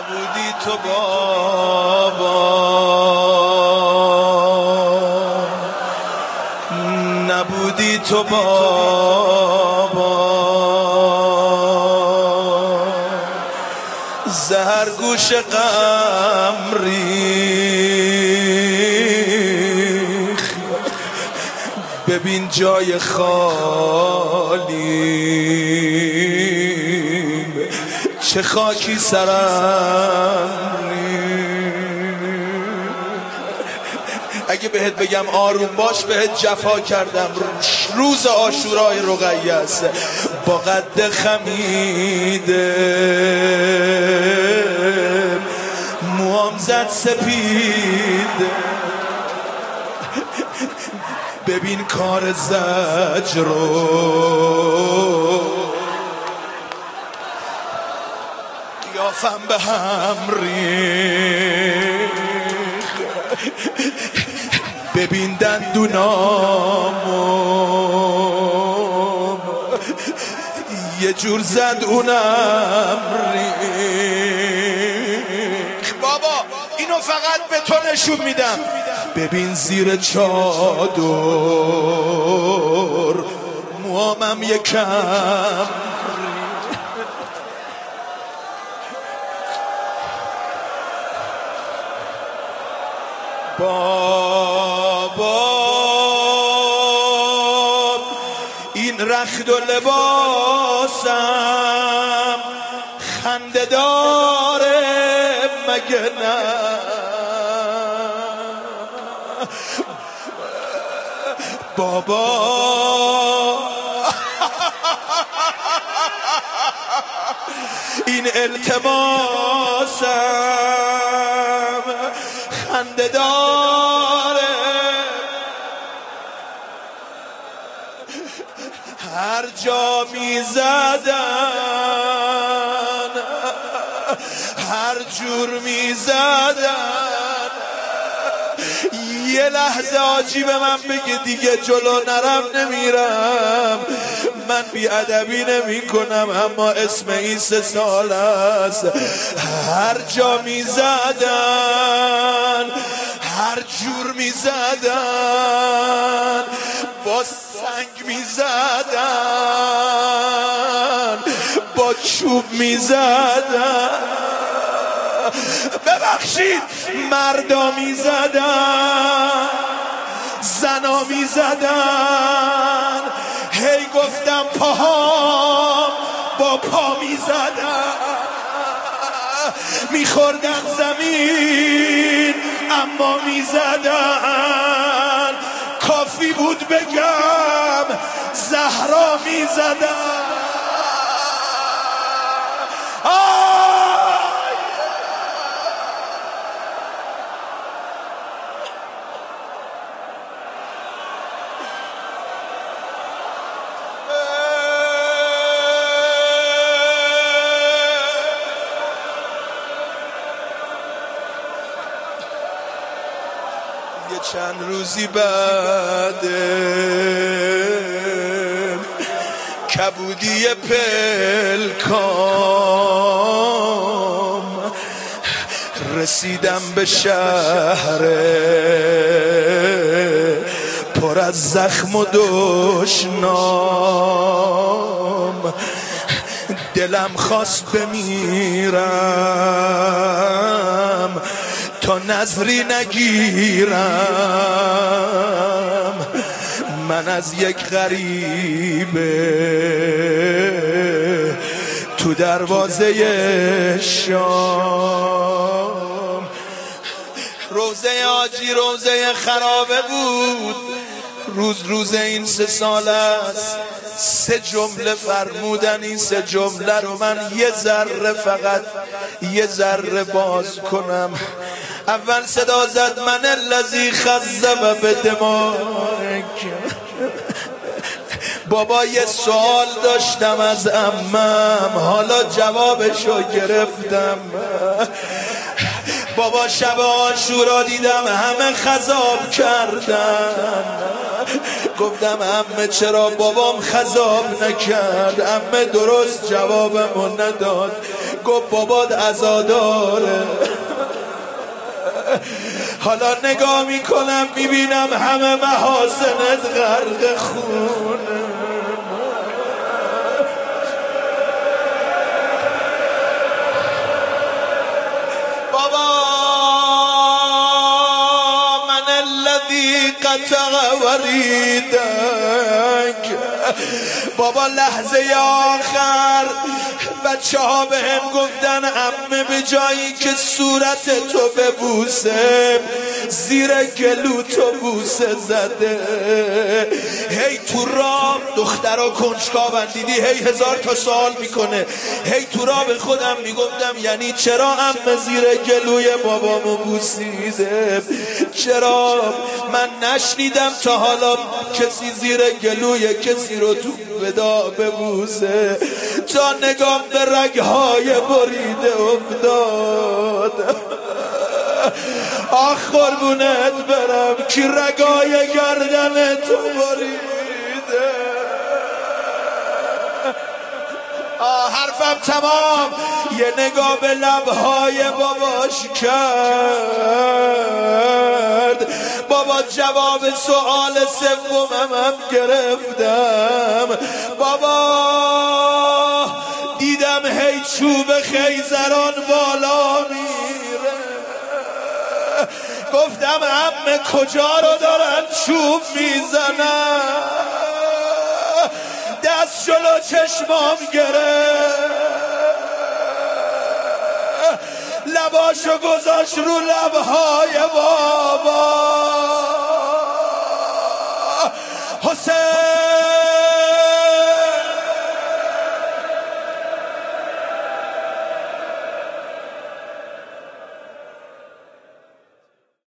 نبودی تو بابا، نبودی تو بابا، زهر گوش غم ریخ، ببین جای خالی چه خاکی سرم ریخ. اگه بهت بگم آروم باش بهت جفا کردم. روز عاشورای رقیه است با قد خمیده، موام زد سپیده، ببین کار زجر رو، قیافم به هم ریخ، ببین دندونامو یه جور زد اونم ریخ. بابا اینو فقط به تو نشون میدم. ببین زیر چادر موامم یکم بابا این رخت و لباسم خنده داره مگه نه؟ بابا این التماسم خنده داره، هر جا میزدن هر جور میزدن. یه لحظه آجی به من بگه دیگه جلو نرم نمیرم، من بیادبی نمی کنم، اما اسم این 3 سال است. هر جا میزدن هر جور میزدن، با سنگ میزدن با چوب میزدن، ببخشید مردا میزدن زنا میزدن، هی گفتم پاهام با پا میزدن، میخوردن زمین اما میزدن، کافی بود بگم زهرا میزدن. یه چند روزی بعد کبودی پلکام رسیدم به شهر پر از زخم و دشنام، دلم خواست بمیرم تا نظری نگیرم، من از یک غریبه تو دروازه شام. روزه آجی روزه خرابه بود، روز این 3 سال است. 3 جمله فرمودن، این 3 جمله رو من یه ذره فقط یه ذره باز کنم. اول صدا زد من الذی خذب بدماغک. بابا یه سوال داشتم از عمم، حالا جوابشو گرفتم. بابا شب عاشورا دیدم همه خذاب کردن، گفتم عمه چرا بابام خذاب نکرد؟ عمه درست جوابمو نداد، گفت بابات عزاداره. حالا نگاه میکنم میبینم همه محاسنت غرق خونه. بابا من الذی قطع وریدک. بابا لحظه آخر بچه ها به هم گفتن عمه به جایی که صورت تو ببوسه زیر گلو تو بوسه زده. هی تو راه دخترها کنجکاون دیدی هی هزار تا سوال میکنه. هی تو راه به خودم میگفتم یعنی چرا عمه زیر گلوی بابامو بوسیده؟ چرا من نشنیدم تا حالا کسی زیر گلوی کسی رو تو ودا ببوسه؟ تا نگام به رگهای بریده افتاد. آخ قربونت برم کی رگای گردن تو بریده. حرفم تمام. یه نگاه به لبهای باباش کرد. بابا جواب سوال سومم گرفتم. بابا دیدم هی چوب خیزران بالا میره. گفتم عمه کجا رو دارن چوب میزنن؟ دست جلو چشمام گرفت. لباشو گذاشت رو لبهای بابا. حسین